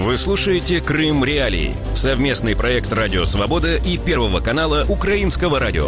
Вы слушаете «Крым Реалии» – совместный проект «Радио Свобода» и Первого канала Украинского радио.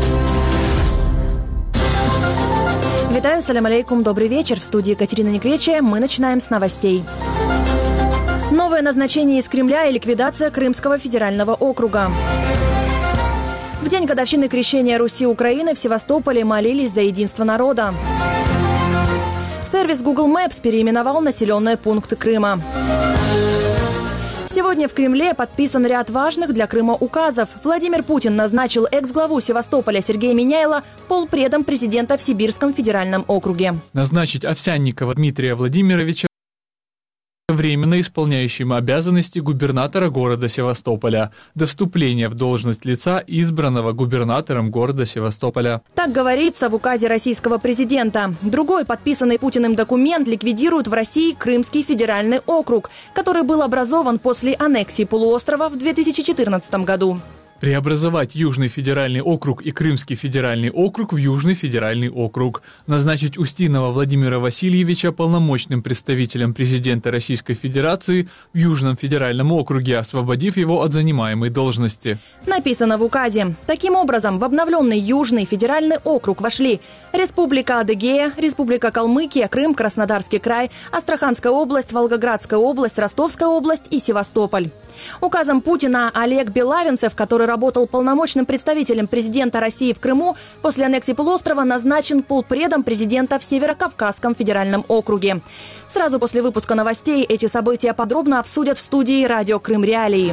Витаю, салям алейкум, добрый вечер. В студии Катерина Некречия. Мы начинаем с новостей. Новое назначение из Кремля и ликвидация Крымского федерального округа. В день годовщины крещения Руси Украины в Севастополе молились за единство народа. Сервис Google Maps переименовал населенные пункты Крыма. Сегодня в Кремле подписан ряд важных для Крыма указов. Владимир Путин назначил экс-главу Севастополя Сергея Миняйла полпредом президента в Сибирском федеральном округе. Назначить Овсянникова Дмитрия Владимировича временно исполняющим обязанности губернатора города Севастополя до вступления в должность лица, избранного губернатором города Севастополя. Так говорится в указе российского президента. Другой подписанный Путиным документ ликвидирует в России Крымский федеральный округ, который был образован после аннексии полуострова в 2014 году. Преобразовать Южный федеральный округ и Крымский федеральный округ в Южный федеральный округ. Назначить Устинова Владимира Васильевича полномочным представителем президента Российской Федерации в Южном федеральном округе, освободив его от занимаемой должности. Написано в указе. Таким образом, в обновленный Южный федеральный округ вошли Республика Адыгея, Республика Калмыкия, Крым, Краснодарский край, Астраханская область, Волгоградская область, Ростовская область и Севастополь. Указом Путина Олег Белавинцев, который работал полномочным представителем президента России в Крыму, после аннексии полуострова назначен полпредом президента в Северокавказском федеральном округе. Сразу после выпуска новостей эти события подробно обсудят в студии «Радио Крым Реалии».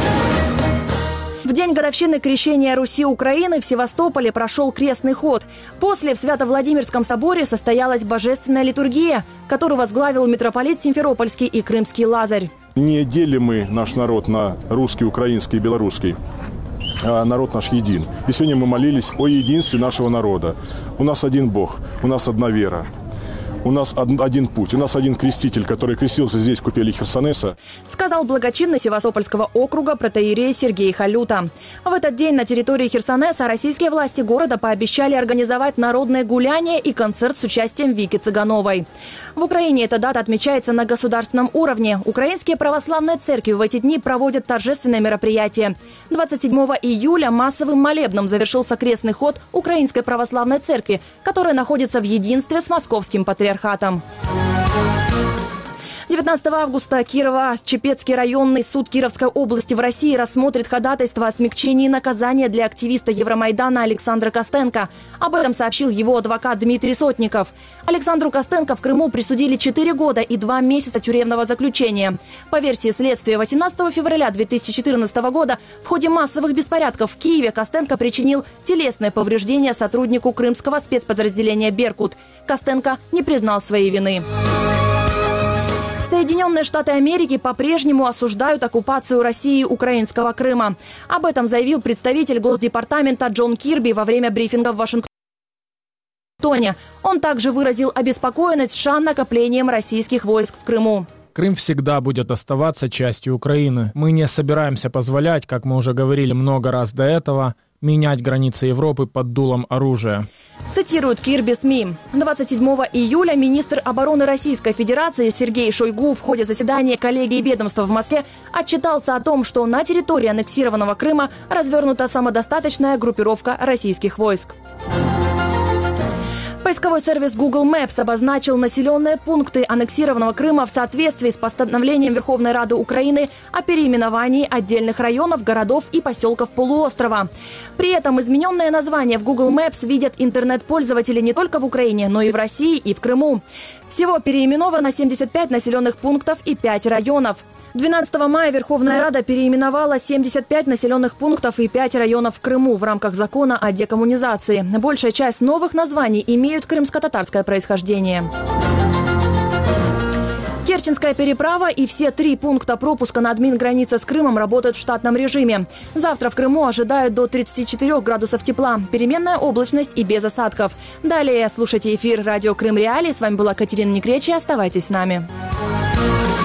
В день годовщины крещения Руси Украины в Севастополе прошел крестный ход. После в Свято-Владимирском соборе состоялась божественная литургия, которую возглавил митрополит Симферопольский и Крымский Лазарь. Не делим мы наш народ на русский, украинский и белорусский, а народ наш един. И сегодня мы молились о единстве нашего народа. У нас один Бог, у нас одна вера. У нас один путь, у нас один креститель, который крестился здесь, в купели Херсонеса. Сказал благочинный Севастопольского округа протоиерей Сергей Халюта. В этот день на территории Херсонеса российские власти города пообещали организовать народное гуляние и концерт с участием Вики Цыгановой. В Украине эта дата отмечается на государственном уровне. Украинские православные церкви в эти дни проводят торжественное мероприятие. 27 июля массовым молебном завершился крестный ход Украинской православной церкви, которая находится в единстве с московским патриархатом. 19 августа Кирово-Чепецкий районный суд Кировской области в России рассмотрит ходатайство о смягчении наказания для активиста Евромайдана Александра Костенко. Об этом сообщил его адвокат Дмитрий Сотников. Александру Костенко в Крыму присудили 4 года и 2 месяца тюремного заключения. По версии следствия, 18 февраля 2014 года в ходе массовых беспорядков в Киеве Костенко причинил телесное повреждение сотруднику крымского спецподразделения «Беркут». Костенко не признал своей вины. Соединенные Штаты Америки по-прежнему осуждают оккупацию России украинского Крыма. Об этом заявил представитель Госдепартамента Джон Кирби во время брифинга в Вашингтоне. Он также выразил обеспокоенность США накоплением российских войск в Крыму. Крым всегда будет оставаться частью Украины. Мы не собираемся позволять, как мы уже говорили много раз до этого, менять границы Европы под дулом оружия. Цитирует Кирби СМИ. 27 июля министр обороны Российской Федерации Сергей Шойгу в ходе заседания коллегии ведомства в Москве отчитался о том, что на территории аннексированного Крыма развернута самодостаточная группировка российских войск. Поисковой сервис Google Maps обозначил населенные пункты аннексированного Крыма в соответствии с постановлением Верховной Рады Украины о переименовании отдельных районов, городов и поселков полуострова. При этом измененное название в Google Maps видят интернет-пользователи не только в Украине, но и в России и в Крыму. Всего переименовано 75 населенных пунктов и 5 районов. 12 мая Верховная Рада переименовала 75 населенных пунктов и 5 районов в Крыму в рамках закона о декоммунизации. Большая часть новых названий имеют крымско-татарское происхождение. Керченская переправа и все 3 пункта пропуска на админгранице с Крымом работают в штатном режиме. Завтра в Крыму ожидают до 34 градусов тепла, переменная облачность и без осадков. Далее слушайте эфир «Радио Крым Реалии». С вами была Катерина Некречия. Оставайтесь с нами.